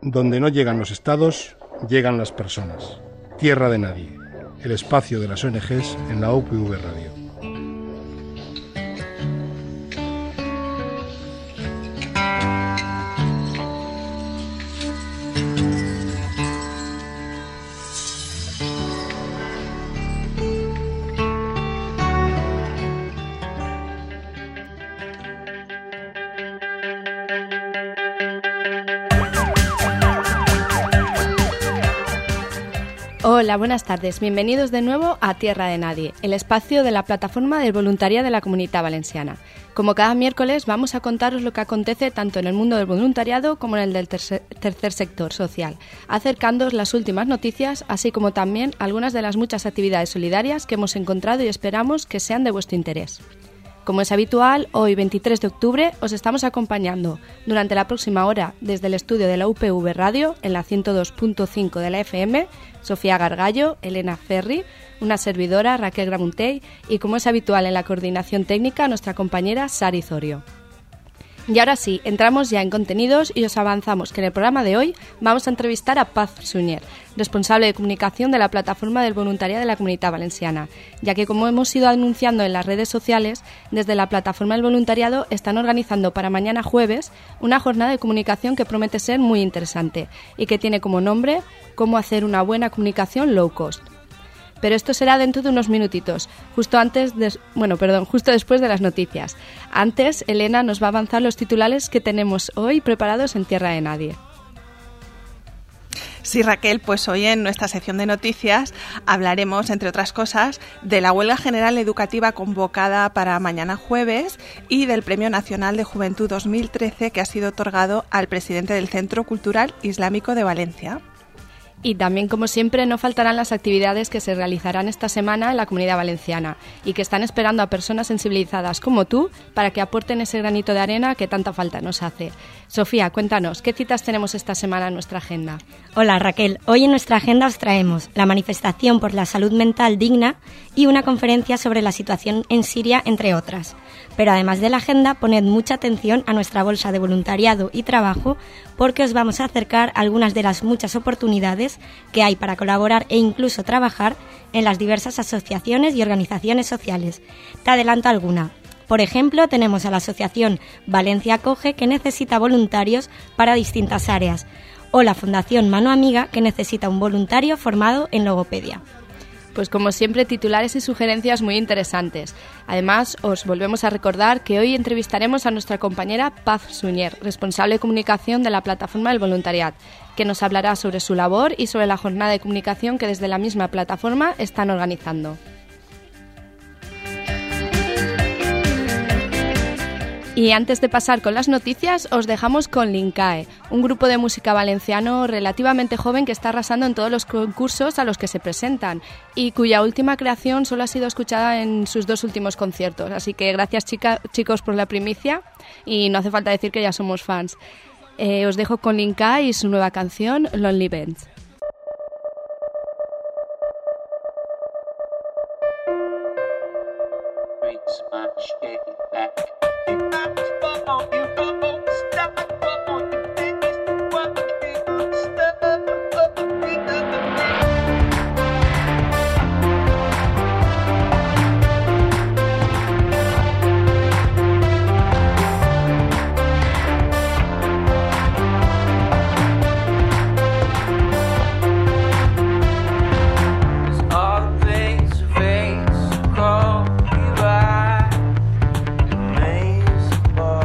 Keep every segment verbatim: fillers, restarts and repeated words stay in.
Donde no llegan los estados, llegan las personas. Tierra de Nadie, el espacio de las O N Ges en la U P V Radio. Hola, buenas tardes. Bienvenidos de nuevo a Tierra de Nadie, el espacio de la plataforma del voluntariado de la Comunitat Valenciana. Como cada miércoles vamos a contaros lo que acontece tanto en el mundo del voluntariado como en el del tercer, tercer sector social, acercándoos las últimas noticias, así como también algunas de las muchas actividades solidarias que hemos encontrado y esperamos que sean de vuestro interés. Como es habitual, hoy veintitrés de octubre os estamos acompañando durante la próxima hora desde el estudio de la U P V Radio en la ciento dos punto cinco de la F M, Sofía Gargallo, Elena Ferri, una servidora, Raquel Gramuntey, y como es habitual en la coordinación técnica, nuestra compañera Sari Zorio. Y ahora sí, entramos ya en contenidos y os avanzamos que en el programa de hoy vamos a entrevistar a Paz Sunyer, responsable de comunicación de la plataforma del voluntariado de la Comunitat Valenciana, ya que como hemos ido anunciando en las redes sociales, desde la plataforma del voluntariado están organizando para mañana jueves una jornada de comunicación que promete ser muy interesante y que tiene como nombre Cómo hacer una buena comunicación low cost. Pero esto será dentro de unos minutitos, justo antes de, bueno, perdón, justo después de las noticias. Antes, Elena nos va a avanzar los titulares que tenemos hoy preparados en Tierra de Nadie. Sí, Raquel, pues hoy en nuestra sección de noticias hablaremos, entre otras cosas, de la huelga general educativa convocada para mañana jueves y del Premio Nacional de Juventud dos mil trece que ha sido otorgado al presidente del Centro Cultural Islámico de Valencia. Y también, como siempre, no faltarán las actividades que se realizarán esta semana en la Comunidad Valenciana y que están esperando a personas sensibilizadas como tú para que aporten ese granito de arena que tanta falta nos hace. Sofía, cuéntanos, ¿qué citas tenemos esta semana en nuestra agenda? Hola, Raquel. Hoy en nuestra agenda os traemos la manifestación por la salud mental digna y una conferencia sobre la situación en Siria, entre otras. Pero además de la agenda, poned mucha atención a nuestra bolsa de voluntariado y trabajo porque os vamos a acercar algunas de las muchas oportunidades que hay para colaborar e incluso trabajar en las diversas asociaciones y organizaciones sociales. Te adelanto alguna. Por ejemplo, tenemos a la asociación Valencia Acoge, que necesita voluntarios para distintas áreas, o la Fundación Mano Amiga, que necesita un voluntario formado en logopedia. Pues como siempre, titulares y sugerencias muy interesantes. Además, os volvemos a recordar que hoy entrevistaremos a nuestra compañera Paz Sunyer, responsable de comunicación de la plataforma del voluntariado, que nos hablará sobre su labor y sobre la jornada de comunicación que desde la misma plataforma están organizando. Y antes de pasar con las noticias, os dejamos con Lincae, un grupo de música valenciano relativamente joven que está arrasando en todos los concursos a los que se presentan y cuya última creación solo ha sido escuchada en sus dos últimos conciertos. Así que gracias, chica, chicos, por la primicia y no hace falta decir que ya somos fans. Eh, os dejo con Lincae y su nueva canción, Lonely Bench. Call me by, maze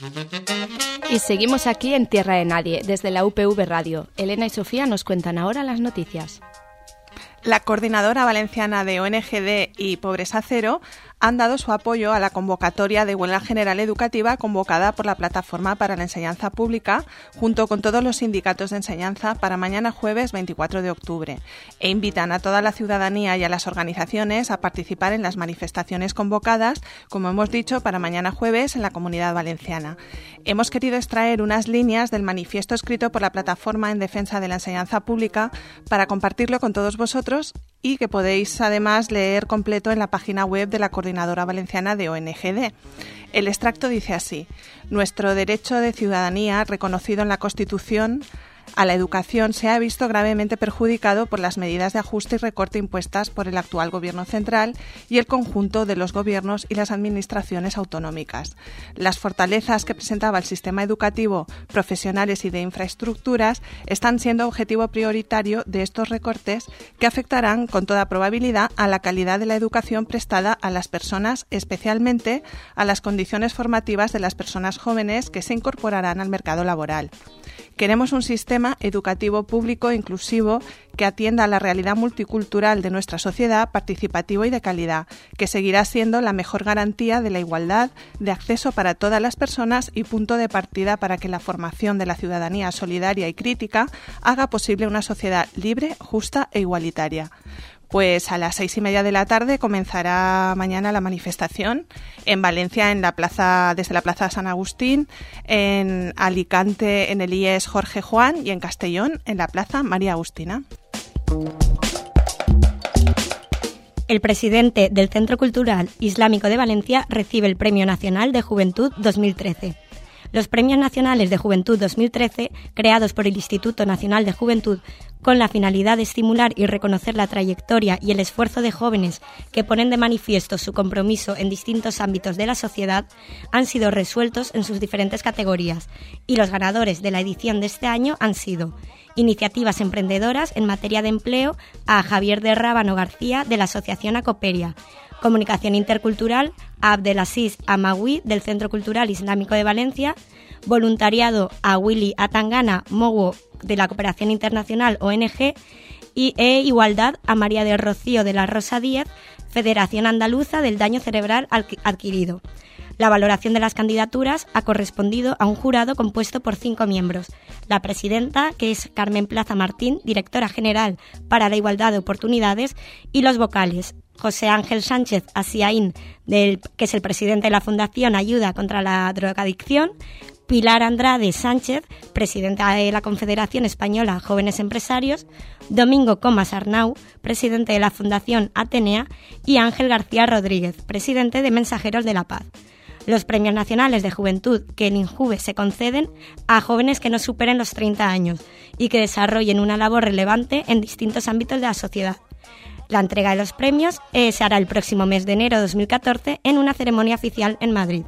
Y seguimos aquí en Tierra de Nadie, desde la U P V Radio. Elena y Sofía nos cuentan ahora las noticias. La Coordinadora Valenciana de O N G D y Pobresa Cero han dado su apoyo a la convocatoria de huelga general educativa convocada por la Plataforma para la Enseñanza Pública, junto con todos los sindicatos de enseñanza, para mañana jueves veinticuatro de octubre, e invitan a toda la ciudadanía y a las organizaciones a participar en las manifestaciones convocadas, como hemos dicho, para mañana jueves en la Comunidad Valenciana. Hemos querido extraer unas líneas del manifiesto escrito por la Plataforma en Defensa de la Enseñanza Pública para compartirlo con todos vosotros y que podéis además leer completo en la página web de la Coordinadora Valenciana de O N G D. El extracto dice así: nuestro derecho de ciudadanía, reconocido en la Constitución, a la educación se ha visto gravemente perjudicado por las medidas de ajuste y recorte impuestas por el actual Gobierno central y el conjunto de los gobiernos y las administraciones autonómicas. Las fortalezas que presentaba el sistema educativo, profesionales y de infraestructuras están siendo objetivo prioritario de estos recortes que afectarán con toda probabilidad a la calidad de la educación prestada a las personas, especialmente a las condiciones formativas de las personas jóvenes que se incorporarán al mercado laboral. Queremos un sistema educativo público inclusivo que atienda a la realidad multicultural de nuestra sociedad, participativo y de calidad, que seguirá siendo la mejor garantía de la igualdad de acceso para todas las personas y punto de partida para que la formación de la ciudadanía solidaria y crítica haga posible una sociedad libre, justa e igualitaria. Pues a las seis y media de la tarde comenzará mañana la manifestación en Valencia, en la plaza, desde la Plaza San Agustín, en Alicante, en el I E S Jorge Juan, y en Castellón, en la Plaza María Agustina. El presidente del Centro Cultural Islámico de Valencia recibe el Premio Nacional de Juventud dos mil trece. Los Premios Nacionales de Juventud dos mil trece, creados por el Instituto Nacional de Juventud con la finalidad de estimular y reconocer la trayectoria y el esfuerzo de jóvenes que ponen de manifiesto su compromiso en distintos ámbitos de la sociedad, han sido resueltos en sus diferentes categorías, y los ganadores de la edición de este año han sido Iniciativas Emprendedoras en materia de empleo a Javier de Rábano García de la Asociación Acoperia, Comunicación Intercultural a Abdelaziz Amawi del Centro Cultural Islámico de Valencia, Voluntariado a Willy Atangana Mowo de la Cooperación Internacional O N G y e Igualdad a María del Rocío de la Rosa Díaz, Federación Andaluza del Daño Cerebral Adquirido. La valoración de las candidaturas ha correspondido a un jurado compuesto por cinco miembros. La presidenta, que es Carmen Plaza Martín, directora general para la Igualdad de Oportunidades, y los vocales: José Ángel Sánchez Asiaín, del, que es el presidente de la Fundación Ayuda contra la Drogadicción; Pilar Andrade Sánchez, presidenta de la Confederación Española Jóvenes Empresarios; Domingo Comas Arnau, presidente de la Fundación Atenea; y Ángel García Rodríguez, presidente de Mensajeros de la Paz. Los Premios Nacionales de Juventud que en INJUVE se conceden a jóvenes que no superen los treinta años y que desarrollen una labor relevante en distintos ámbitos de la sociedad. La entrega de los premios eh, se hará el próximo mes de enero de dos mil catorce en una ceremonia oficial en Madrid.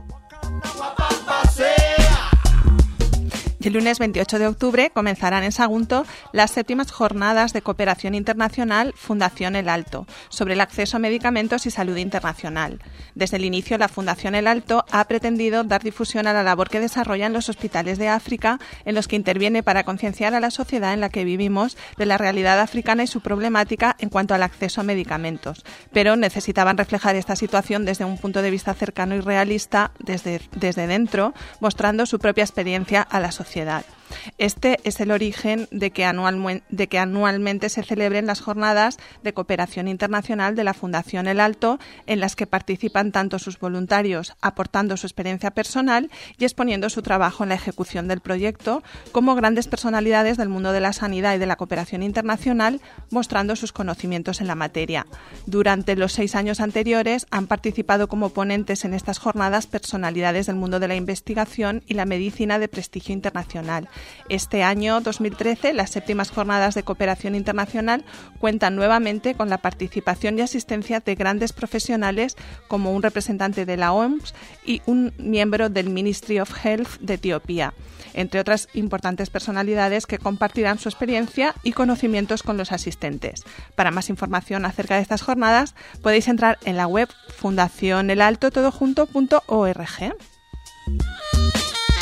El lunes veintiocho de octubre comenzarán en Sagunto las séptimas jornadas de cooperación internacional Fundación El Alto sobre el acceso a medicamentos y salud internacional. Desde el inicio, la Fundación El Alto ha pretendido dar difusión a la labor que desarrollan los hospitales de África, en los que interviene para concienciar a la sociedad en la que vivimos de la realidad africana y su problemática en cuanto al acceso a medicamentos. Pero necesitaban reflejar esta situación desde un punto de vista cercano y realista, desde, desde dentro, mostrando su propia experiencia a la sociedad. Este es el origen de que, anual, de que anualmente se celebren las jornadas de cooperación internacional de la Fundación El Alto, en las que participan tanto sus voluntarios aportando su experiencia personal y exponiendo su trabajo en la ejecución del proyecto, como grandes personalidades del mundo de la sanidad y de la cooperación internacional mostrando sus conocimientos en la materia. Durante los seis años anteriores han participado como ponentes en estas jornadas personalidades del mundo de la investigación y la medicina de prestigio internacional. Este año, dos mil trece, las séptimas jornadas de cooperación internacional cuentan nuevamente con la participación y asistencia de grandes profesionales como un representante de la O M S y un miembro del Ministry of Health de Etiopía, entre otras importantes personalidades que compartirán su experiencia y conocimientos con los asistentes. Para más información acerca de estas jornadas, podéis entrar en la web fundación el alto todo junto punto org.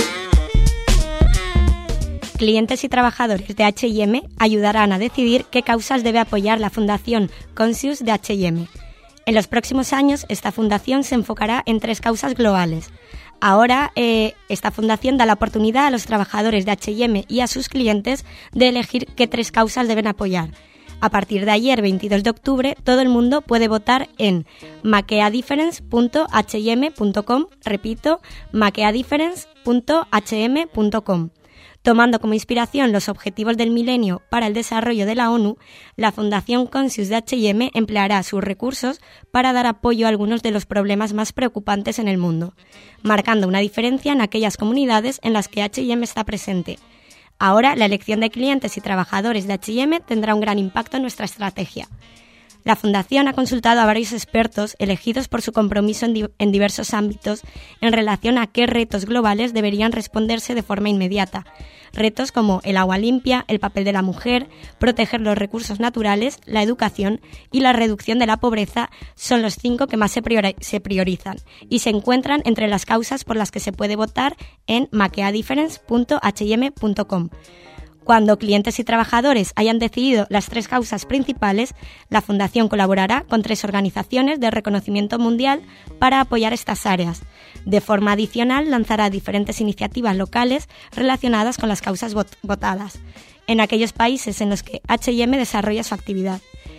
clientes y trabajadores de H y M ayudarán a decidir qué causas debe apoyar la Fundación Conscious de H y M. En los próximos años, esta fundación se enfocará en tres causas globales. Ahora, eh, esta fundación da la oportunidad a los trabajadores de H y M y a sus clientes de elegir qué tres causas deben apoyar. A partir de ayer, veintidós de octubre, todo el mundo puede votar en makeadifference punto h y m punto com, repito, makeadifference punto h m punto com. Tomando como inspiración los Objetivos del Milenio para el Desarrollo de la ONU, la Fundación Conscious de H y M empleará sus recursos para dar apoyo a algunos de los problemas más preocupantes en el mundo, marcando una diferencia en aquellas comunidades en las que H y M está presente. Ahora, la elección de clientes y trabajadores de H y M tendrá un gran impacto en nuestra estrategia. La Fundación ha consultado a varios expertos elegidos por su compromiso en, di- en diversos ámbitos en relación a qué retos globales deberían responderse de forma inmediata. Retos como el agua limpia, el papel de la mujer, proteger los recursos naturales, la educación y la reducción de la pobreza son los cinco que más se, priori- se priorizan y se encuentran entre las causas por las que se puede votar en makeadifference punto h y m punto com. Cuando clientes y trabajadores hayan decidido las tres causas principales, la Fundación colaborará con tres organizaciones de reconocimiento mundial para apoyar estas áreas. De forma adicional, lanzará diferentes iniciativas locales relacionadas con las causas vot- votadas, en aquellos países en los que H y M desarrolla su actividad.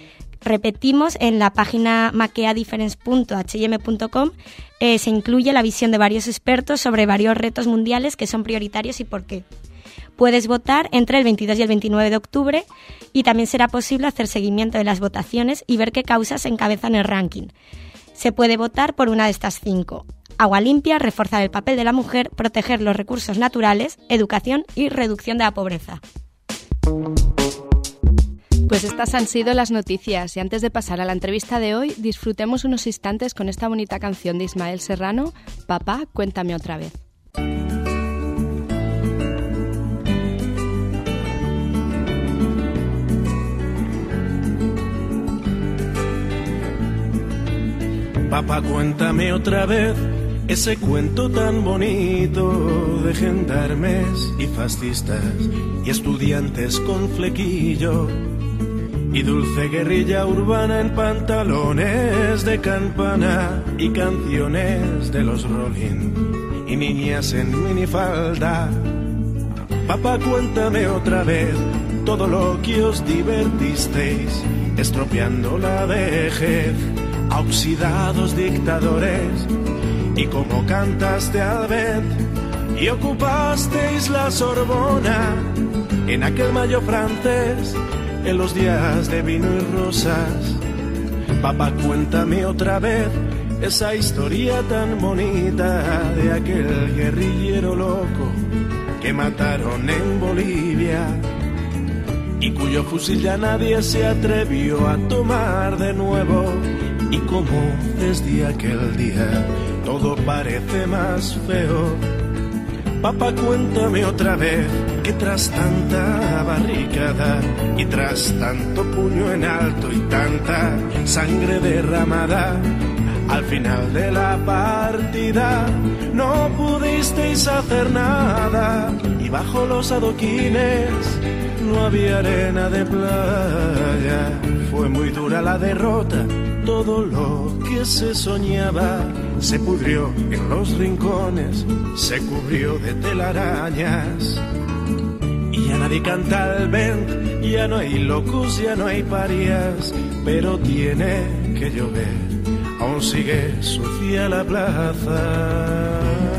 Repetimos, en la página makeadifference punto h y m punto com eh, se incluye la visión de varios expertos sobre varios retos mundiales que son prioritarios y por qué. Puedes votar entre el veintidós y el veintinueve de octubre y también será posible hacer seguimiento de las votaciones y ver qué causas encabezan el ranking. Se puede votar por una de estas cinco: agua limpia, reforzar el papel de la mujer, proteger los recursos naturales, educación y reducción de la pobreza. Pues estas han sido las noticias y antes de pasar a la entrevista de hoy, disfrutemos unos instantes con esta bonita canción de Ismael Serrano, Papá, cuéntame otra vez. Papá, cuéntame otra vez ese cuento tan bonito de gendarmes y fascistas y estudiantes con flequillo y dulce guerrilla urbana en pantalones de campana y canciones de los Rolling y niñas en minifalda. Papá, cuéntame otra vez todo lo que os divertisteis estropeando la vejez a oxidados dictadores y como cantaste al vez y ocupasteis la Sorbona en aquel mayo francés en los días de vino y rosas. Papá, cuéntame otra vez esa historia tan bonita de aquel guerrillero loco que mataron en Bolivia y cuyo fusil ya nadie se atrevió a tomar de nuevo. Y como desde aquel día todo parece más feo. Papá, cuéntame otra vez que tras tanta barricada y tras tanto puño en alto y tanta sangre derramada, al final de la partida no pudisteis hacer nada y bajo los adoquines no había arena de playa. Fue muy dura la derrota, todo lo que se soñaba se pudrió en los rincones, se cubrió de telarañas. Y ya nadie canta el vent, ya no hay locos, ya no hay parias, pero tiene que llover, aún sigue sucia la plaza.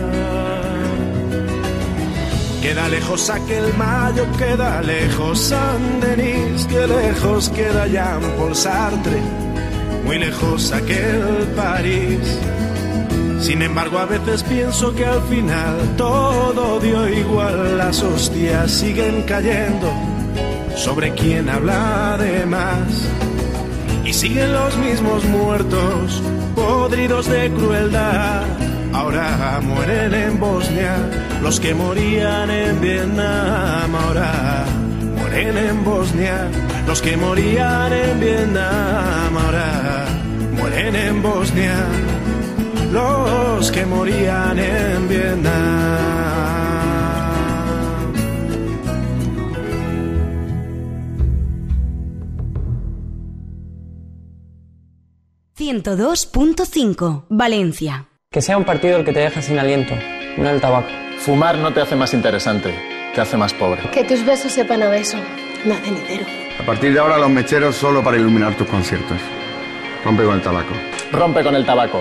Queda lejos aquel mayo, queda lejos Saint-Denis, que lejos queda Jean-Paul Sartre, muy lejos aquel París. Sin embargo, a veces pienso que al final todo dio igual, las hostias siguen cayendo sobre quien habla de más. Y siguen los mismos muertos, podridos de crueldad. Ahora mueren en Bosnia los que morían en Vietnam. Ahora mueren en Bosnia los que morían en Vietnam. Ahora mueren en Bosnia los que morían en Vietnam. ciento dos punto cinco, Valencia. Que sea un partido el que te deja sin aliento, no el tabaco. Fumar no te hace más interesante, te hace más pobre. Que tus besos sepan a beso, no a cenitero. A partir de ahora los mecheros solo para iluminar tus conciertos. Rompe con el tabaco. Rompe con el tabaco.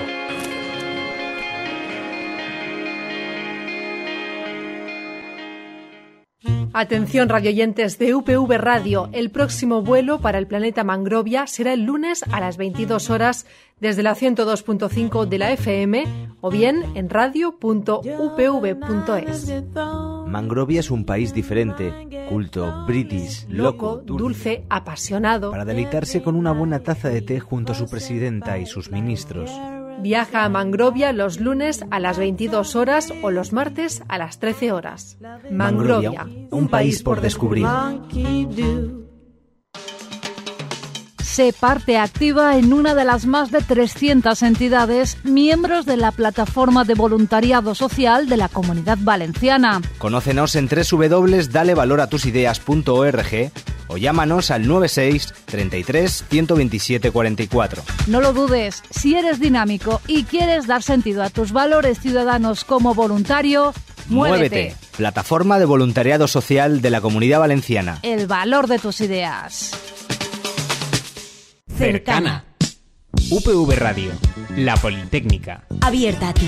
Atención radioyentes de U P V Radio, el próximo vuelo para el planeta Mangrovia será el lunes a las veintidós horas desde la ciento dos punto cinco de la F M o bien en radio punto u p v punto es. Mangrovia es un país diferente, culto, british, loco, dulce, apasionado, para deleitarse con una buena taza de té junto a su presidenta y sus ministros. Viaja a Mangrovia los lunes a las veintidós horas o los martes a las trece horas. Mangrovia, un país por descubrir. Sé parte activa en una de las más de trescientas entidades miembros de la plataforma de voluntariado social de la Comunidad Valenciana. Conócenos en doble u doble u doble u punto dale valor a tus ideas punto org o llámanos al nueve seis, treinta y tres, ciento veintisiete, cuarenta y cuatro. No lo dudes, si eres dinámico y quieres dar sentido a tus valores ciudadanos como voluntario, muévete. Muévete, plataforma de voluntariado social de la Comunidad Valenciana. El valor de tus ideas. Cercana. U P V Radio, la Politécnica. Abierta a ti.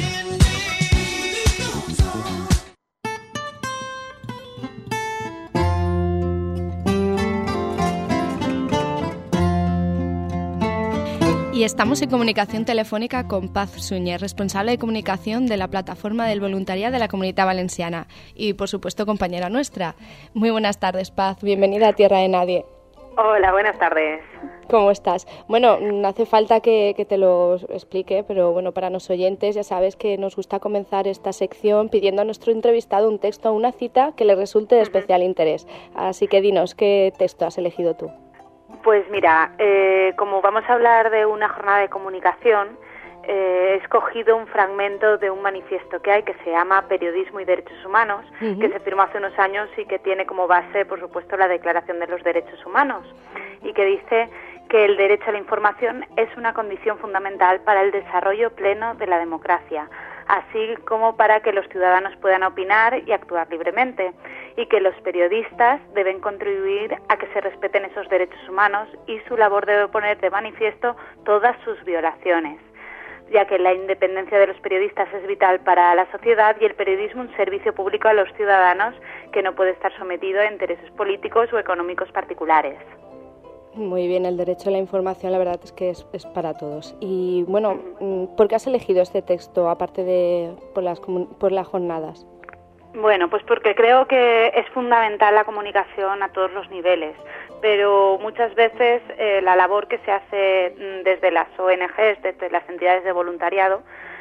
Y estamos en comunicación telefónica con Paz Suñer, responsable de comunicación de la plataforma del voluntariado de la Comunidad Valenciana y, por supuesto, compañera nuestra. Muy buenas tardes, Paz. Bienvenida a Tierra de Nadie. Hola, buenas tardes. ¿Cómo estás? Bueno, no hace falta que, que te lo explique, pero bueno, para los oyentes ya sabes que nos gusta comenzar esta sección pidiendo a nuestro entrevistado un texto o una cita que le resulte de especial uh-huh. interés. Así que dinos, ¿qué texto has elegido tú? Pues mira, eh, como vamos a hablar de una jornada de comunicación, eh, he escogido un fragmento de un manifiesto que hay que se llama Periodismo y Derechos Humanos, uh-huh. que se firmó hace unos años y que tiene como base, por supuesto, la Declaración de los Derechos Humanos, y que dice que el derecho a la información es una condición fundamental para el desarrollo pleno de la democracia, así como para que los ciudadanos puedan opinar y actuar libremente, y que los periodistas deben contribuir a que se respeten esos derechos humanos y su labor debe poner de manifiesto todas sus violaciones, ya que la independencia de los periodistas es vital para la sociedad y el periodismo un servicio público a los ciudadanos que no puede estar sometido a intereses políticos o económicos particulares. Muy bien, el derecho a la información la verdad es que es, es para todos. Y bueno, ¿por qué has elegido este texto aparte de por las, por las jornadas? Bueno, pues porque creo que es fundamental la comunicación a todos los niveles, pero muchas veces eh, la labor que se hace desde las O N Ges, desde las entidades de voluntariado,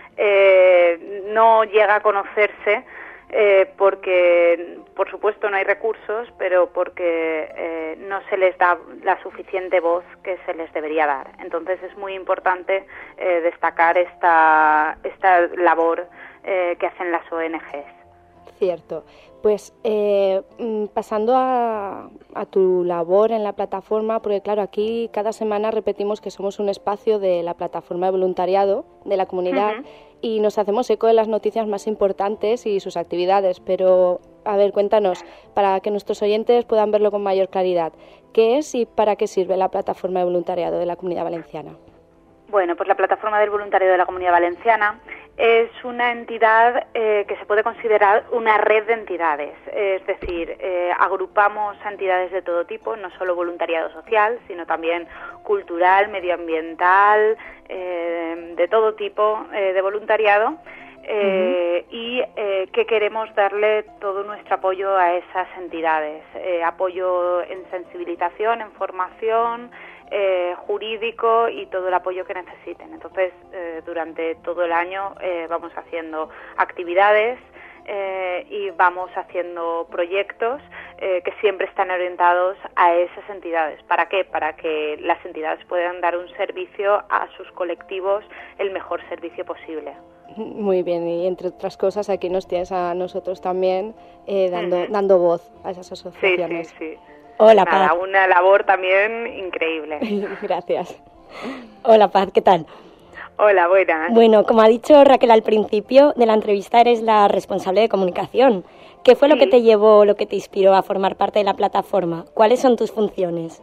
eh, no llega a conocerse eh, porque, por supuesto, no hay recursos, pero porque eh, no se les da la suficiente voz que se les debería dar. Entonces es muy importante eh, destacar esta, esta labor eh, que hacen las O N Ges. Cierto. Pues eh, pasando a, a tu labor en la plataforma, porque claro, aquí cada semana repetimos que somos un espacio de la plataforma de voluntariado de la comunidad uh-huh. y nos hacemos eco de las noticias más importantes y sus actividades, pero a ver, cuéntanos, para que nuestros oyentes puedan verlo con mayor claridad, ¿qué es y para qué sirve la plataforma de voluntariado de la Comunidad Valenciana? Bueno, pues la plataforma del voluntariado de la Comunidad Valenciana es una entidad eh, que se puede considerar una red de entidades, es decir, eh, agrupamos a entidades de todo tipo, no solo voluntariado social, sino también cultural, medioambiental, eh, de todo tipo eh, de voluntariado, eh, uh-huh. y eh, que queremos darle todo nuestro apoyo a esas entidades, eh, apoyo en sensibilización, en formación, Eh, jurídico y todo el apoyo que necesiten. Entonces, eh, durante todo el año eh, vamos haciendo actividades eh, y vamos haciendo proyectos eh, que siempre están orientados a esas entidades. ¿Para qué? Para que las entidades puedan dar un servicio a sus colectivos, el mejor servicio posible. Muy bien, y entre otras cosas aquí nos tienes a nosotros también eh, dando, uh-huh. dando voz a esas asociaciones. Sí, sí, sí. Hola, Nada, una labor también increíble. Gracias. Hola, Paz, ¿qué tal? Hola, buenas. Bueno, como ha dicho Raquel al principio de la entrevista, eres la responsable de comunicación. ¿Qué fue sí. lo que te llevó, lo que te inspiró a formar parte de la plataforma? ¿Cuáles son tus funciones?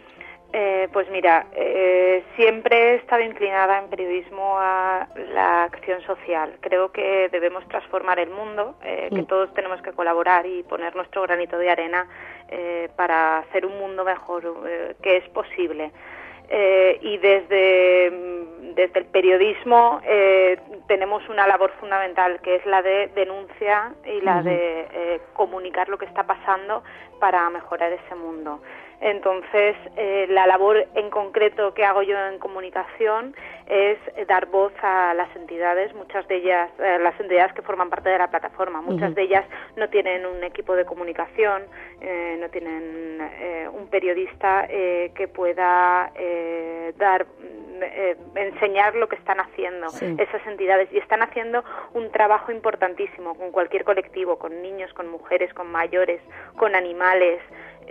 Eh, pues mira, eh, siempre he estado inclinada en periodismo a la acción social. Creo que debemos transformar el mundo, eh, que mm. todos tenemos que colaborar y poner nuestro granito de arena eh, para hacer un mundo mejor, eh, que es posible. Eh, y desde, desde el periodismo eh, tenemos una labor fundamental, que es la de denuncia y la uh-huh. de eh, comunicar lo que está pasando para mejorar ese mundo. Entonces, eh, la labor en concreto que hago yo en comunicación es dar voz a las entidades, muchas de ellas, eh, las entidades que forman parte de la plataforma, muchas uh-huh. de ellas no tienen un equipo de comunicación, eh, no tienen eh, un periodista eh, que pueda eh, dar, eh, enseñar lo que están haciendo sí. esas entidades, y están haciendo un trabajo importantísimo con cualquier colectivo, con niños, con mujeres, con mayores, con animales,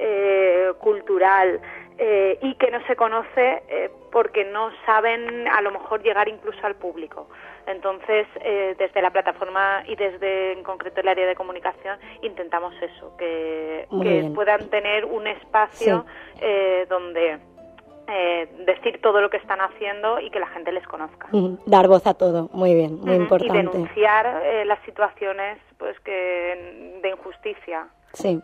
Eh, cultural eh, y que no se conoce eh, porque no saben a lo mejor llegar incluso al público. Entonces, eh, desde la plataforma y desde en concreto el área de comunicación intentamos eso, que, que puedan tener un espacio sí. eh, donde eh, decir todo lo que están haciendo y que la gente les conozca. Mm, dar voz a todo, muy bien, muy uh-huh. importante. Y denunciar eh, las situaciones pues que de injusticia. Sí.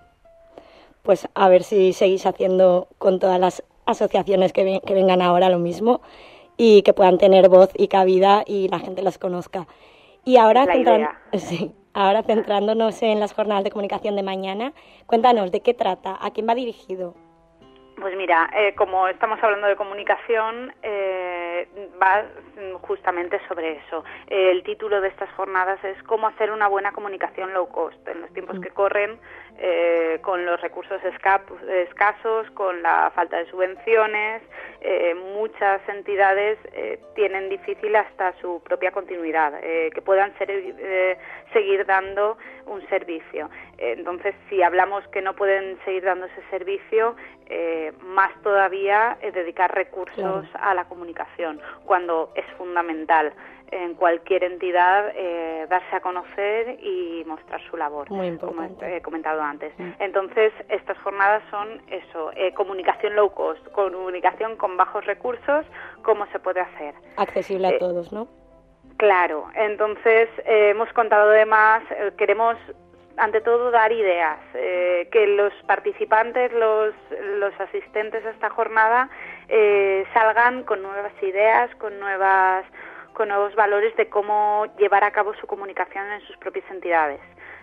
Pues a ver si seguís haciendo con todas las asociaciones que, ven, que vengan ahora lo mismo y que puedan tener voz y cabida y la gente las conozca. Y ahora, centran... sí, ahora centrándonos en las jornadas de comunicación de mañana, cuéntanos de qué trata, a quién va dirigido. Pues mira, eh, como estamos hablando de comunicación, eh, va justamente sobre eso. Eh, el título de estas jornadas es cómo hacer una buena comunicación low cost en los tiempos mm. que corren, eh, con los recursos esca- escasos, con la falta de subvenciones. Eh, muchas entidades eh, tienen difícil hasta su propia continuidad, eh, que puedan ser, eh, seguir dando un servicio. Eh, entonces, si hablamos que no pueden seguir dando ese servicio, eh, más todavía eh, dedicar recursos claro. a la comunicación, cuando es fundamental en cualquier entidad eh, darse a conocer y mostrar su labor, como he comentado antes. Sí. Entonces, estas jornadas son eso, eh, comunicación low cost, comunicación con bajos recursos, cómo se puede hacer. Accesible a eh, todos, ¿no? Claro, entonces eh, hemos contado además, eh, queremos ante todo dar ideas, eh, que los participantes, los, los asistentes a esta jornada eh, salgan con nuevas ideas, con nuevas con nuevos valores de cómo llevar a cabo su comunicación en sus propias entidades.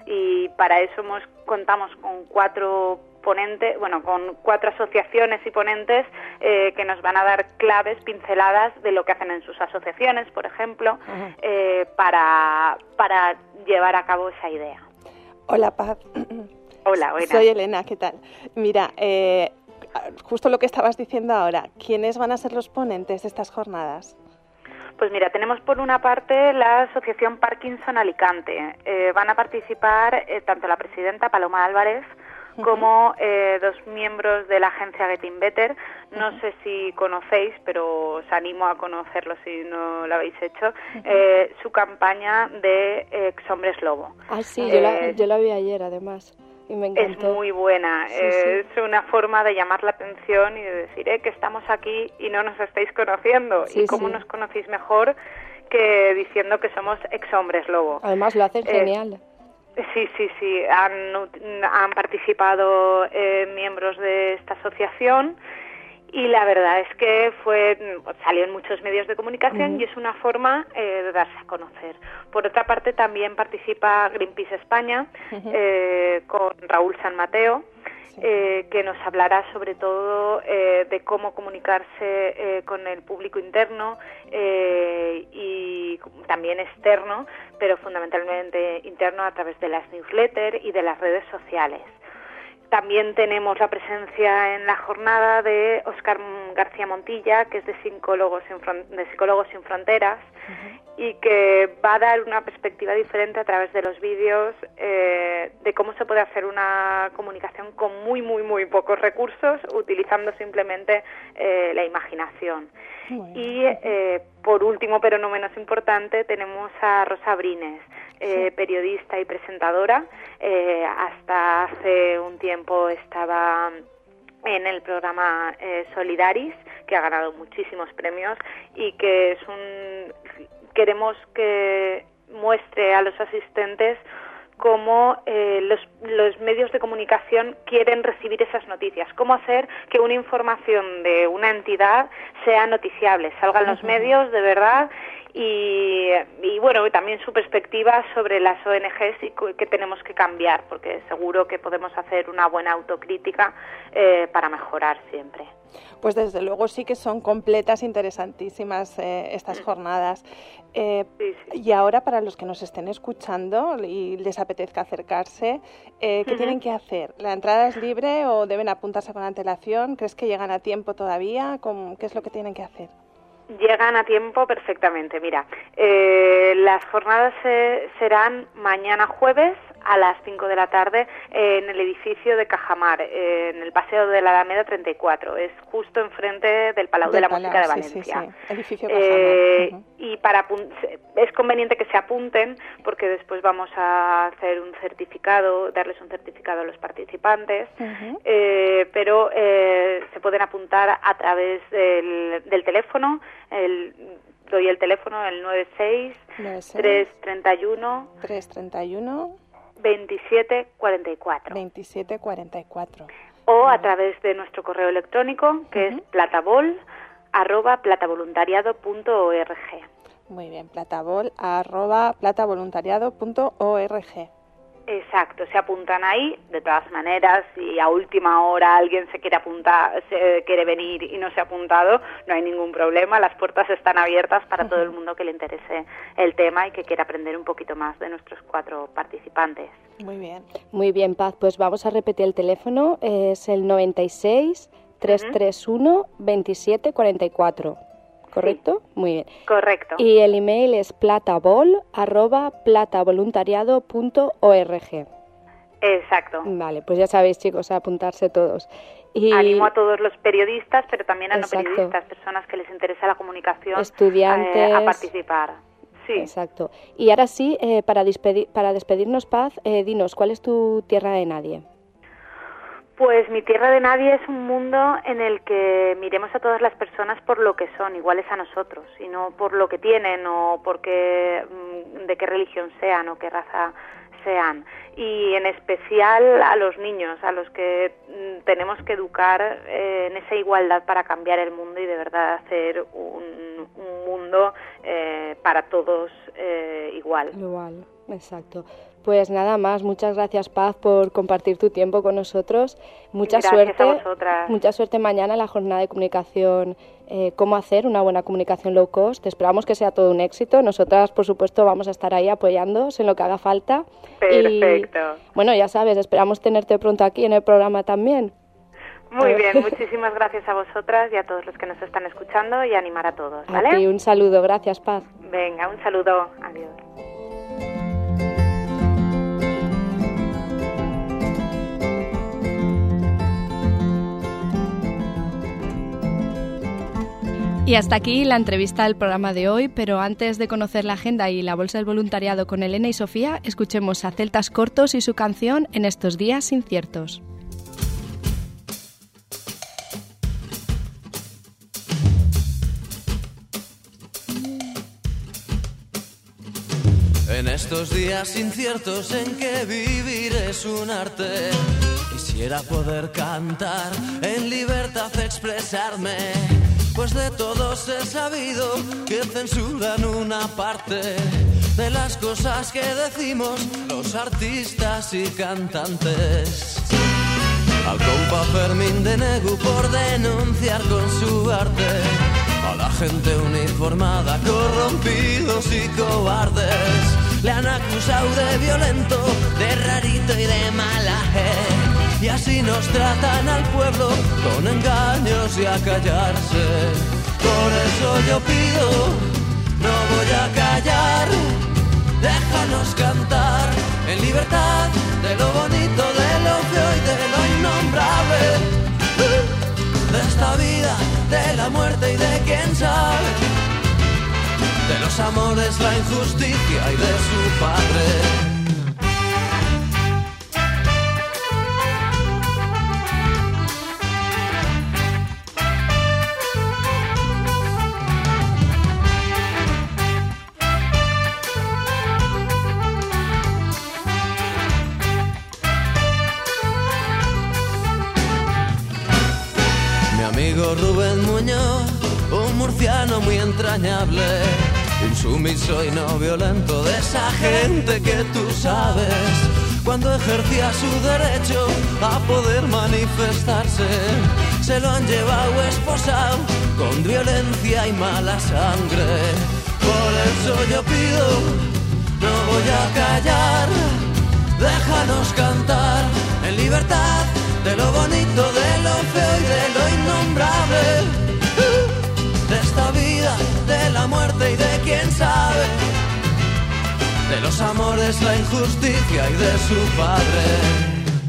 Y para eso hemos, contamos con cuatro ponentes, bueno, con cuatro asociaciones y ponentes eh, que nos van a dar claves, pinceladas de lo que hacen en sus asociaciones, por ejemplo, eh, para, para llevar a cabo esa idea. Hola, Paz. Hola, buenas. Soy Elena, ¿qué tal? Mira, eh, justo lo que estabas diciendo ahora, ¿quiénes van a ser los ponentes de estas jornadas? Pues mira, tenemos por una parte la Asociación Parkinson Alicante. Eh, van a participar eh, tanto la presidenta Paloma Álvarez uh-huh. como eh, dos miembros de la agencia Getting Better. No uh-huh. sé si conocéis, pero os animo a conocerlo si no lo habéis hecho, uh-huh. eh, su campaña de Ex Hombres Lobo. Ah, sí, eh, yo, la, yo la vi ayer además. Y me encantó. Es muy buena, sí, eh, sí. es una forma de llamar la atención y de decir eh, que estamos aquí y no nos estáis conociendo, sí, y cómo sí. nos conocéis mejor que diciendo que somos ex hombres lobo. Además lo hacen eh, genial. Sí, sí, sí, han, han participado eh, miembros de esta asociación y la verdad es que fue salió en muchos medios de comunicación uh-huh. y es una forma eh, de darse a conocer. Por otra parte, también participa Greenpeace España uh-huh. eh, con Raúl San Mateo, sí. eh, que nos hablará sobre todo eh, de cómo comunicarse eh, con el público interno eh, y también externo, pero fundamentalmente interno a través de las newsletters y de las redes sociales. también tenemos la presencia en la jornada de Óscar García Montilla, que es de Psicólogos Sin, Fron- de Psicólogos Sin Fronteras, uh-huh. y que va a dar una perspectiva diferente a través de los vídeos eh, de cómo se puede hacer una comunicación con muy, muy, muy pocos recursos, utilizando simplemente eh, la imaginación. Bueno. Y eh, por último, pero no menos importante, tenemos a Rosa Brines, eh, sí. periodista y presentadora. Eh, hasta hace un tiempo estaba en el programa eh, Solidaris, que ha ganado muchísimos premios y que es un queremos que muestre a los asistentes cómo eh, los, los medios de comunicación quieren recibir esas noticias, cómo hacer que una información de una entidad sea noticiable, salga en los medios de verdad. Y, y bueno, también su perspectiva sobre las O N Ges y que tenemos que cambiar, porque seguro que podemos hacer una buena autocrítica eh, para mejorar siempre. Pues desde luego sí que son completas, interesantísimas eh, estas mm. jornadas. Eh, sí, sí. Y ahora, para los que nos estén escuchando y les apetezca acercarse, eh, ¿qué uh-huh. tienen que hacer? ¿La entrada es libre o deben apuntarse con antelación? ¿Crees que llegan a tiempo todavía? ¿Cómo, ¿Qué es lo que tienen que hacer? Llegan a tiempo perfectamente. Mira, eh, las jornadas eh, serán mañana jueves a las cinco de la tarde eh, en el edificio de Cajamar, eh, en el Paseo de la Alameda treinta y cuatro. Es justo enfrente del Palau del de la Palau, Música de Valencia. Sí, sí, sí. Edificio Cajamar. Eh, uh-huh. Y para es conveniente que se apunten porque después vamos a hacer un certificado, darles un certificado a los participantes, uh-huh. eh, pero eh, se pueden apuntar a través del, del teléfono. El, doy el teléfono, el nueve seis, tres treinta y uno, tres treinta y uno, veintisiete cuarenta y cuatro. veintisiete cuarenta y cuatro. O a través de nuestro correo electrónico, que uh-huh. es platabol arroba platavoluntariado punto org. Muy bien, platabol arroba platavoluntariado punto org. Exacto, se apuntan ahí. De todas maneras, si a última hora alguien se quiere apuntar, se quiere venir y no se ha apuntado, no hay ningún problema. Las puertas están abiertas para todo el mundo que le interese el tema y que quiera aprender un poquito más de nuestros cuatro participantes. Muy bien. Muy bien, Paz. Pues vamos a repetir el teléfono. Es el noventa y seis, trescientos treinta y uno, veintisiete cuarenta y cuatro. ¿Correcto? Sí. Muy bien. Correcto. Y el email es platabol arroba platavoluntariado punto org. Exacto. Vale, pues ya sabéis, chicos, a apuntarse todos. Y... Animo a todos los periodistas, pero también a Exacto. no periodistas, personas que les interesa la comunicación, estudiantes, eh, a participar. Sí. Exacto. Y ahora sí, eh, para, despedir, para despedirnos, Paz, eh, dinos, ¿cuál es tu tierra de nadie? Pues mi tierra de nadie es un mundo en el que miremos a todas las personas por lo que son, iguales a nosotros, y no por lo que tienen o porque, de qué religión sean o qué raza sean. Y en especial a los niños, a los que tenemos que educar eh, en esa igualdad para cambiar el mundo y de verdad hacer un, un mundo eh, para todos eh, igual. Igual, exacto. Pues nada más, muchas gracias, Paz, por compartir tu tiempo con nosotros. Mucha gracias suerte, a vosotras. Mucha suerte mañana en la jornada de comunicación, eh, cómo hacer una buena comunicación low cost. Esperamos que sea todo un éxito. Nosotras, por supuesto, vamos a estar ahí apoyándoos en lo que haga falta. Perfecto. Y, bueno, ya sabes, esperamos tenerte pronto aquí en el programa también. Muy bien, muchísimas gracias a vosotras y a todos los que nos están escuchando y animar a todos, ¿vale? A ti, un saludo, gracias, Paz. Venga, un saludo, adiós. Y hasta aquí la entrevista del programa de hoy, pero antes de conocer la agenda y la bolsa del voluntariado con Elena y Sofía, escuchemos a Celtas Cortos y su canción En estos días inciertos. En estos días inciertos en que vivir es un arte, quisiera poder cantar, en libertad expresarme, pues de todos he sabido que censuran una parte de las cosas que decimos los artistas y cantantes. Al compa Fermín de Negu por denunciar con su arte a la gente uniformada, corrompidos y cobardes. Le han acusado de violento, de rarito y de malaje. y así nos tratan al pueblo con engaños y a callarse. Por eso yo pido, no voy a callar, déjanos cantar en libertad de lo bonito, de lo feo y de lo innombrable, de esta vida, de la muerte y de quién sabe, de los amores, la injusticia y de su padre. Amigo Rubén Muñoz, un murciano muy entrañable, insumiso y no violento, de esa gente que tú sabes, cuando ejercía su derecho a poder manifestarse, se lo han llevado esposado con violencia y mala sangre. Por eso yo pido, no voy a callar, déjanos cantar en libertad de lo bonito, de lo feo y de lo innombrable, de esta vida, de la muerte y de quién sabe, de los amores, la injusticia y de su padre.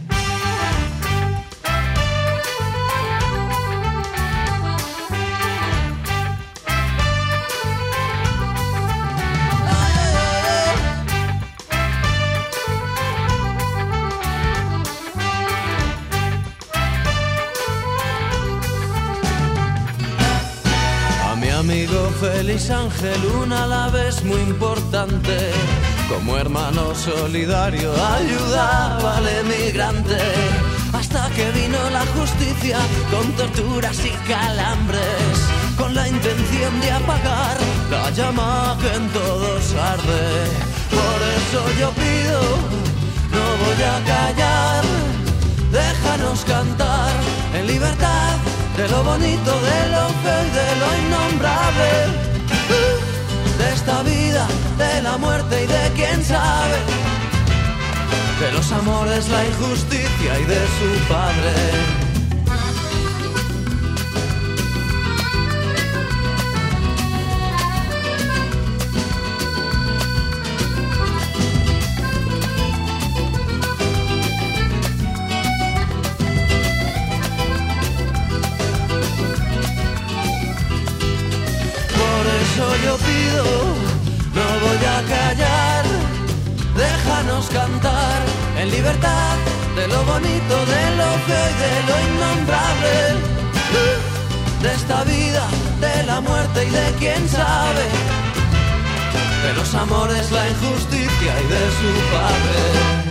Amigo Félix Ángel, un alavés muy importante, como hermano solidario ayudaba al emigrante, hasta que vino la justicia con torturas y calambres, con la intención de apagar la llama que en todos arde. Por eso yo pido, no voy a callar, déjanos cantar en libertad de lo bonito, de lo feo y de lo innombrable, de esta vida, de la muerte y de quién sabe, de los amores, la injusticia y de su padre. Yo pido, no voy a callar, déjanos cantar en libertad de lo bonito, de lo feo y de lo innombrable, de esta vida, de la muerte y de quién sabe, de los amores, la injusticia y de su padre.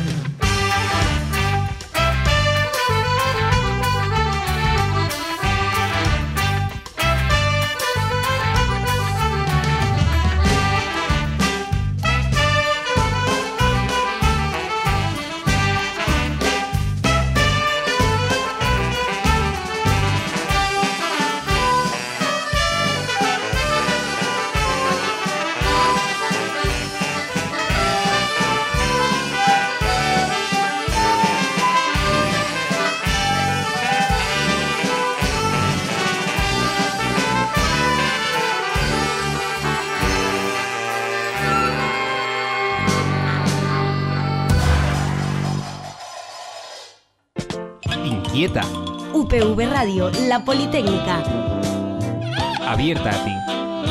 Inquieta. U P V Radio, la Politécnica. Abierta a ti.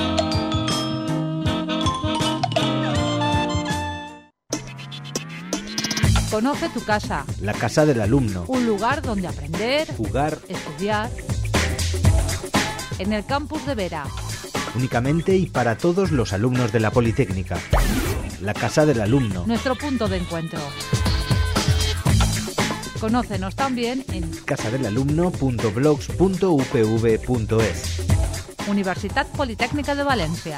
Conoce tu casa. La casa del alumno. Un lugar donde aprender, jugar, estudiar. En el campus de Vera. Únicamente y para todos los alumnos de la Politécnica. La casa del alumno. Nuestro punto de encuentro. Conócenos también en casadelalumno punto blogs punto u p v punto es. Universidad Politécnica de Valencia.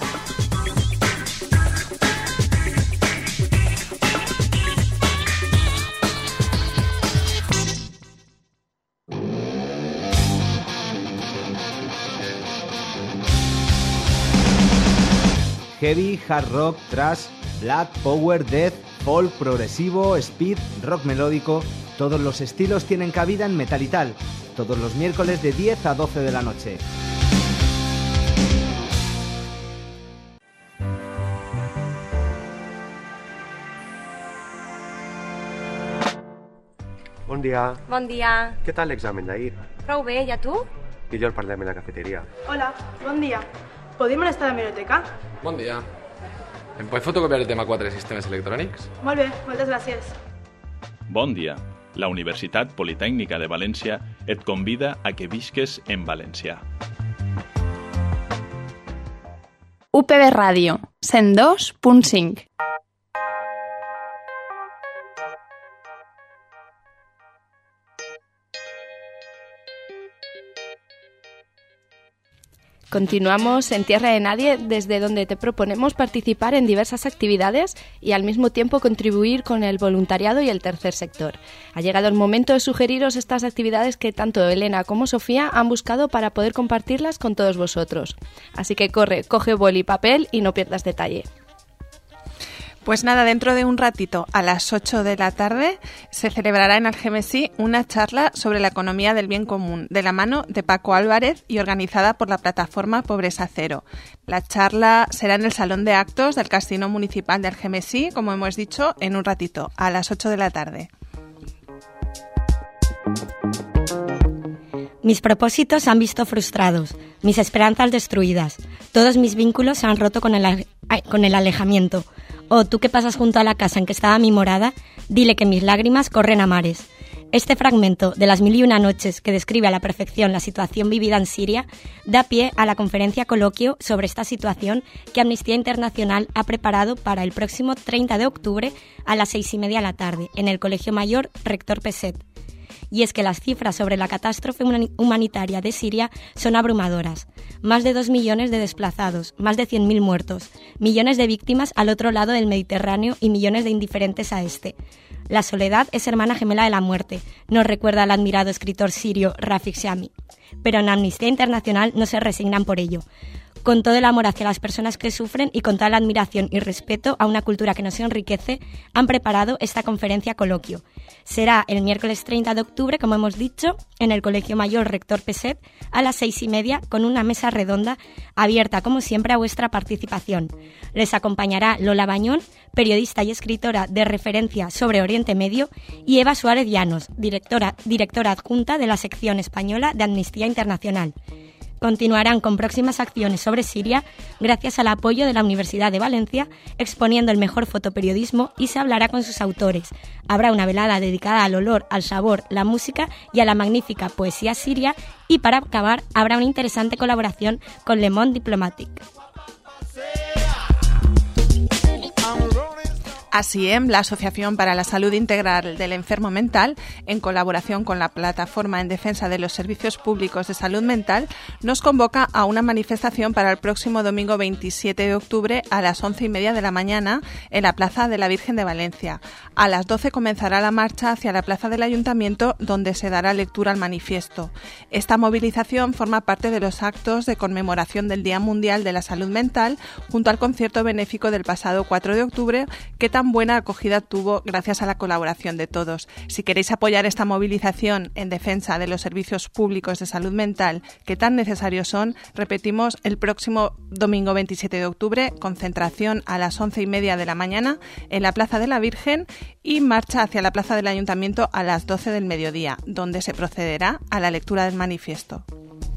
Heavy, hard rock, thrash, black, power, death, folk, progresivo, speed, rock melódico. Todos los estilos tienen cabida en Metal y Tal, todos los miércoles de diez a doce de la noche. Bon dia. Bon dia. Què tal l'examen d'ahir? Prou bé, i a tu? Millor parlem a la cafeteria. Hola, bon dia. Podem anar a la biblioteca? Bon dia. Em pots fotocopiar el tema quatre de sistemes electrònics? Molt bé, moltes gràcies. Bon dia. La Universitat Politècnica de València et convida a que visques en valencià. U P B Ràdio, cent dos punt cinc. Continuamos en Tierra de Nadie, desde donde te proponemos participar en diversas actividades y al mismo tiempo contribuir con el voluntariado y el tercer sector. Ha llegado el momento de sugeriros estas actividades que tanto Elena como Sofía han buscado para poder compartirlas con todos vosotros. Así que corre, coge boli y papel y no pierdas detalle. Pues nada, dentro de un ratito, a las ocho de la tarde, se celebrará en Algemesí una charla sobre la economía del bien común, de la mano de Paco Álvarez y organizada por la plataforma Pobreza Cero. La charla será en el Salón de Actos del Casino Municipal de Algemesí, como hemos dicho, en un ratito, a las ocho de la tarde. Mis propósitos se han visto frustrados, mis esperanzas destruidas, todos mis vínculos se han roto con el, con el alejamiento. Oh, tú que pasas junto a la casa en que estaba mi morada, dile que mis lágrimas corren a mares. Este fragmento de las mil y una noches que describe a la perfección la situación vivida en Siria da pie a la conferencia coloquio sobre esta situación que Amnistía Internacional ha preparado para el próximo treinta de octubre a las seis y media de la tarde en el Colegio Mayor Rector Peset. Y es que las cifras sobre la catástrofe humanitaria de Siria son abrumadoras. Más de dos millones de desplazados, más de cien mil muertos, millones de víctimas al otro lado del Mediterráneo y millones de indiferentes a este. La soledad es hermana gemela de la muerte, nos recuerda el admirado escritor sirio Rafik Shami. Pero en Amnistía Internacional no se resignan por ello. Con todo el amor hacia las personas que sufren y con toda la admiración y respeto a una cultura que nos enriquece, han preparado esta conferencia coloquio. Será el miércoles treinta de octubre, como hemos dicho, en el Colegio Mayor Rector Peset, a las seis y media, con una mesa redonda abierta, como siempre, a vuestra participación. Les acompañará Lola Bañón, periodista y escritora de referencia sobre Oriente Medio, y Eva Suárez Llanos, directora, directora adjunta de la sección española de Amnistía Internacional. Continuarán con próximas acciones sobre Siria gracias al apoyo de la Universidad de Valencia, exponiendo el mejor fotoperiodismo y se hablará con sus autores. Habrá una velada dedicada al olor, al sabor, la música y a la magnífica poesía siria y para acabar habrá una interesante colaboración con Le Monde Diplomatique. ASIEM, la Asociación para la Salud Integral del Enfermo Mental, en colaboración con la Plataforma en Defensa de los Servicios Públicos de Salud Mental, nos convoca a una manifestación para el próximo domingo veintisiete de octubre a las once y media de la mañana en la Plaza de la Virgen de Valencia. A las doce comenzará la marcha hacia la Plaza del Ayuntamiento, donde se dará lectura al manifiesto. Esta movilización forma parte de los actos de conmemoración del Día Mundial de la Salud Mental, junto al concierto benéfico del pasado cuatro de octubre, que también buena acogida tuvo gracias a la colaboración de todos. Si queréis apoyar esta movilización en defensa de los servicios públicos de salud mental que tan necesarios son, repetimos, el próximo domingo veintisiete de octubre, concentración a las once y media de la mañana en la Plaza de la Virgen y marcha hacia la Plaza del Ayuntamiento a las doce del mediodía, donde se procederá a la lectura del manifiesto.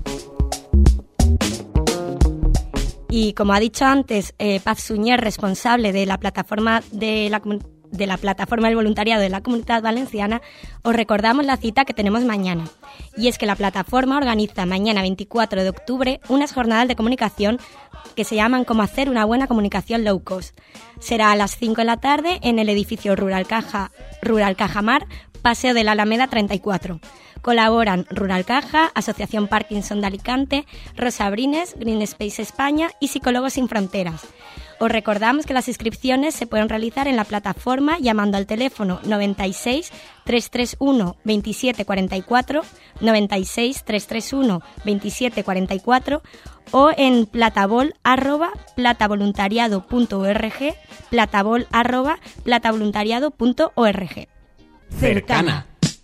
Y como ha dicho antes eh, Paz Suñer, responsable de la plataforma de la, de la plataforma del voluntariado de la Comunidad Valenciana, os recordamos la cita que tenemos mañana. Y es que la plataforma organiza mañana veinticuatro de octubre unas jornadas de comunicación que se llaman Cómo hacer una buena comunicación low cost. Será a las cinco de la tarde en el edificio Rural Caja, Rural Cajamar, Paseo de la Alameda treinta y cuatro. Colaboran Rural Caja, Asociación Parkinson de Alicante, Rosa Brines, Green Space España y Psicólogos Sin Fronteras. Os recordamos que las inscripciones se pueden realizar en la plataforma llamando al teléfono noventa y seis, trescientos treinta y uno, veintisiete cuarenta y cuatro, noventa y seis, trescientos treinta y uno, veintisiete cuarenta y cuatro o en platabol arroba platavoluntariado punto org, platabol arroba platavoluntariado punto org. Cercana.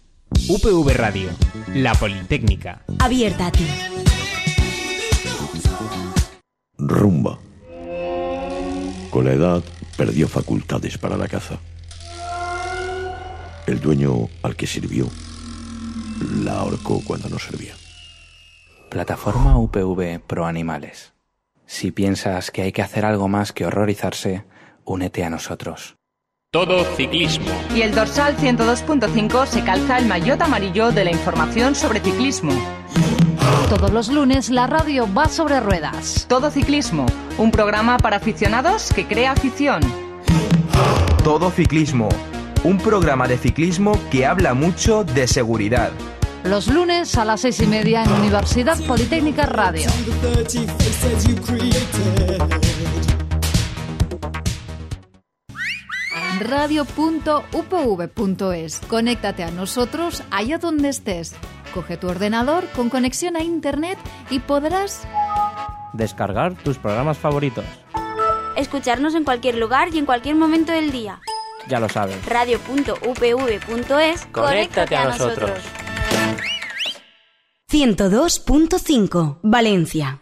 U P V Radio, la Politécnica. Abierta a ti. Rumba. Con la edad perdió facultades para la caza. El dueño al que sirvió la ahorcó cuando no servía. Plataforma U P V Pro Animales. Si piensas que hay que hacer algo más que horrorizarse, únete a nosotros. Todo ciclismo. Y el dorsal ciento dos punto cinco se calza el maillot amarillo de la información sobre ciclismo. Todos los lunes la radio va sobre ruedas. Todo ciclismo, un programa para aficionados que crea afición. Todo ciclismo, un programa de ciclismo que habla mucho de seguridad. Los lunes a las seis y media en Universidad Politécnica Radio. radio punto u p v punto es. Conéctate a nosotros allá donde estés. Coge tu ordenador con conexión a internet y podrás descargar tus programas favoritos. Escucharnos en cualquier lugar y en cualquier momento del día. Ya lo sabes. radio punto u p v punto es. Conéctate a nosotros. ciento dos punto cinco, Valencia.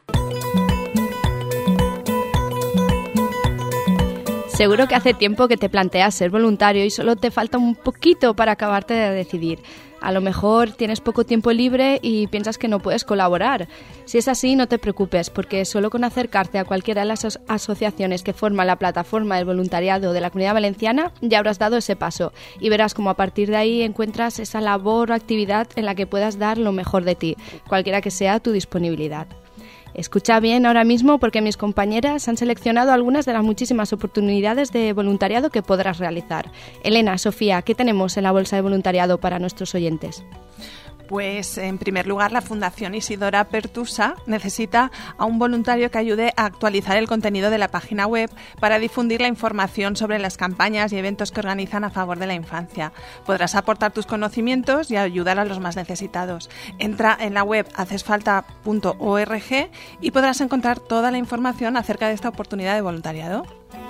Seguro que hace tiempo que te planteas ser voluntario y solo te falta un poquito para acabarte de decidir. A lo mejor tienes poco tiempo libre y piensas que no puedes colaborar. Si es así, no te preocupes, porque solo con acercarte a cualquiera de las aso- asociaciones que forman la plataforma del voluntariado de la Comunidad Valenciana, ya habrás dado ese paso y verás cómo a partir de ahí encuentras esa labor o actividad en la que puedas dar lo mejor de ti, cualquiera que sea tu disponibilidad. Escucha bien ahora mismo porque mis compañeras han seleccionado algunas de las muchísimas oportunidades de voluntariado que podrás realizar. Elena, Sofía, ¿qué tenemos en la bolsa de voluntariado para nuestros oyentes? Pues, en primer lugar, la Fundación Isidora Pertusa necesita a un voluntario que ayude a actualizar el contenido de la página web para difundir la información sobre las campañas y eventos que organizan a favor de la infancia. Podrás aportar tus conocimientos y ayudar a los más necesitados. Entra en la web haces falta punto org y podrás encontrar toda la información acerca de esta oportunidad de voluntariado.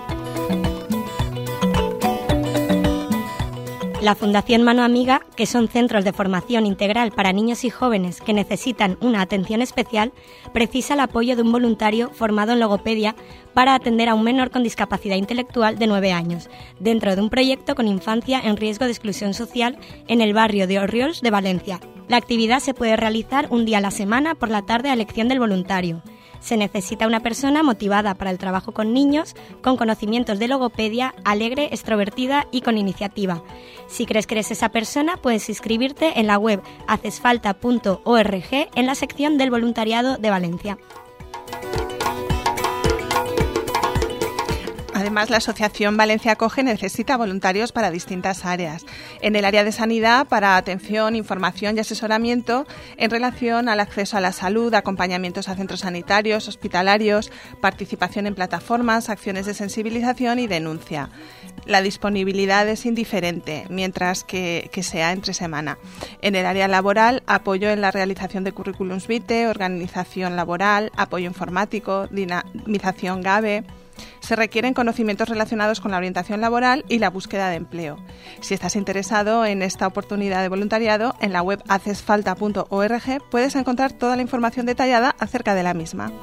La Fundación Mano Amiga, que son centros de formación integral para niños y jóvenes que necesitan una atención especial, precisa el apoyo de un voluntario formado en logopedia para atender a un menor con discapacidad intelectual de nueve años, dentro de un proyecto con infancia en riesgo de exclusión social en el barrio de Orriols de Valencia. La actividad se puede realizar un día a la semana por la tarde a elección del voluntario. Se necesita una persona motivada para el trabajo con niños, con conocimientos de logopedia, alegre, extrovertida y con iniciativa. Si crees que eres esa persona, puedes inscribirte en la web haces falta punto org en la sección del voluntariado de Valencia. Además, la Asociación Valencia Acoge necesita voluntarios para distintas áreas. En el área de sanidad, para atención, información y asesoramiento en relación al acceso a la salud, acompañamientos a centros sanitarios, hospitalarios, participación en plataformas, acciones de sensibilización y denuncia. La disponibilidad es indiferente, mientras que, que sea entre semana. En el área laboral, apoyo en la realización de currículums vitae, organización laboral, apoyo informático, dinamización Gabe. Se requieren conocimientos relacionados con la orientación laboral y la búsqueda de empleo. Si estás interesado en esta oportunidad de voluntariado, en la web haces falta punto org puedes encontrar toda la información detallada acerca de la misma.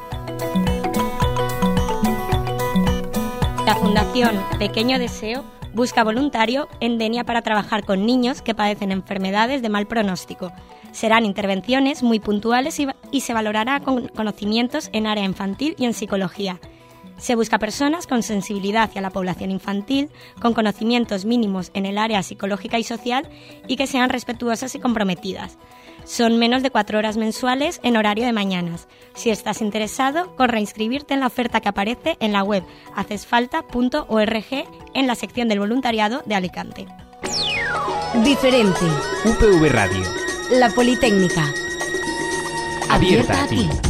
La Fundación Pequeño Deseo busca voluntario en Denia para trabajar con niños que padecen enfermedades de mal pronóstico. Serán intervenciones muy puntuales y, y se valorará con conocimientos en área infantil y en psicología. Se busca personas con sensibilidad hacia la población infantil, con conocimientos mínimos en el área psicológica y social y que sean respetuosas y comprometidas. Son menos de cuatro horas mensuales en horario de mañanas. Si estás interesado, corre a inscribirte en la oferta que aparece en la web haces falta punto org en la sección del voluntariado de Alicante. Diferente. U P V Radio. La Politécnica. Abierta a ti.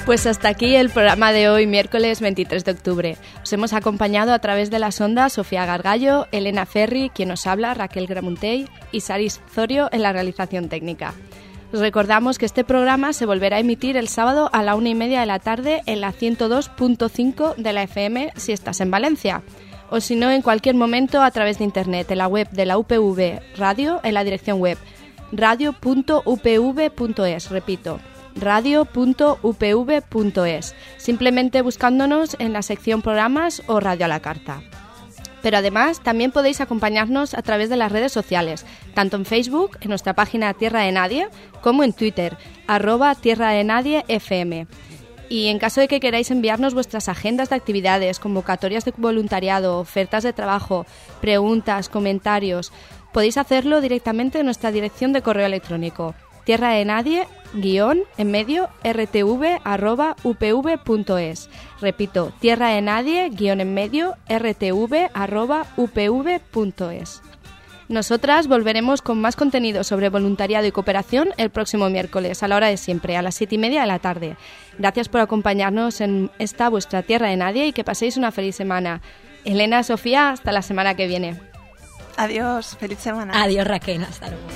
Pues hasta aquí el programa de hoy, miércoles veintitrés de octubre. Os hemos acompañado a través de las ondas Sofía Gargallo, Elena Ferri, quien os habla, Raquel Gramuntey, y Saris Zorio en la realización técnica. Os recordamos que este programa se volverá a emitir el sábado a la una y media de la tarde en la ciento dos punto cinco de la F M si estás en Valencia, o si no, en cualquier momento a través de internet, en la web de la U P V Radio, en la dirección web radio punto u p v punto es, repito, radio punto u p v punto es, simplemente buscándonos en la sección programas o radio a la carta. Pero además también podéis acompañarnos a través de las redes sociales, tanto en Facebook, en nuestra página Tierra de Nadie, como en Twitter, arroba Tierra de Nadie F M. Y en caso de que queráis enviarnos vuestras agendas de actividades, convocatorias de voluntariado, ofertas de trabajo, preguntas, comentarios, podéis hacerlo directamente en nuestra dirección de correo electrónico, tierra de nadie guión en medio rtv arroba upv punto es. Repito, tierra de nadie guión en medio rtv arroba upv punto es. Nosotras volveremos con más contenido sobre voluntariado y cooperación el próximo miércoles a la hora de siempre, a las siete y media de la tarde. Gracias por acompañarnos en esta vuestra Tierra de Nadie y que paséis una feliz semana. Elena, Sofía, hasta la semana que viene. Adiós, feliz semana. Adiós, Raquel, hasta luego.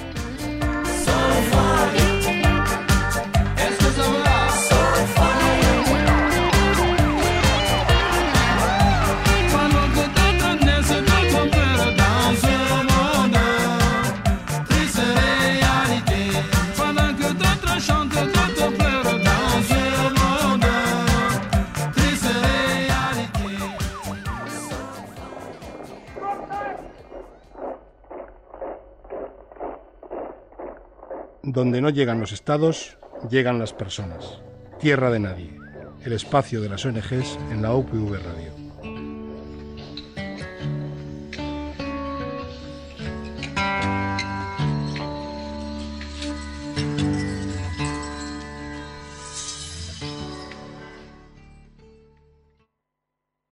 Donde no llegan los estados, llegan las personas. Tierra de Nadie, el espacio de las O N Ges en la U P V Radio.